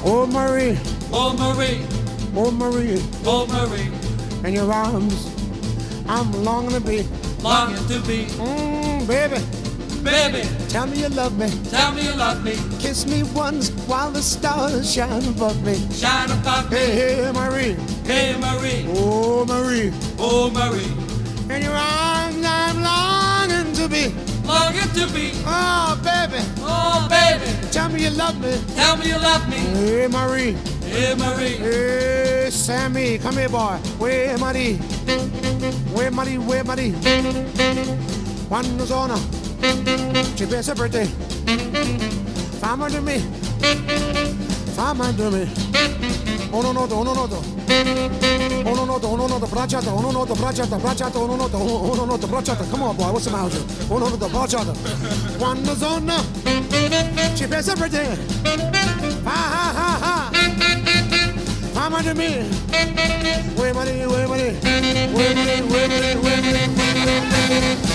Oh Marie, Oh Marie, oh Marie, oh Marie, in your arms I'm longing to be. longing to be. Baby, Baby, tell me you love me. tell me you love me. Kiss me once while the stars shine above me. Shine above me. Hey, hey, Marie. Hey Marie, Oh, Marie. oh Marie, In your arms I'm longing to be. longing to be. Oh, baby. Oh baby, Tell me you love me. tell me you love me. Hey, Marie. Hey Marie, Hey, Sammy. Come here, boy. Where Marie? Where Marie? Where Marie? Quando sono? Ci pensa per te. Fammi to me. Fammi to me. Uno noto, uno noto. Uno noto, bracciata, uno noto, bracciata, bracciata, uno noto, bracciata. Come on, boy, what's the matter? Uno noto, bracciata. Quando sono? Ci pensa per te. Ha ha ha ha. Fammi to me. Where Marie? Where Marie? Where Marie? Where Marie? Where Marie?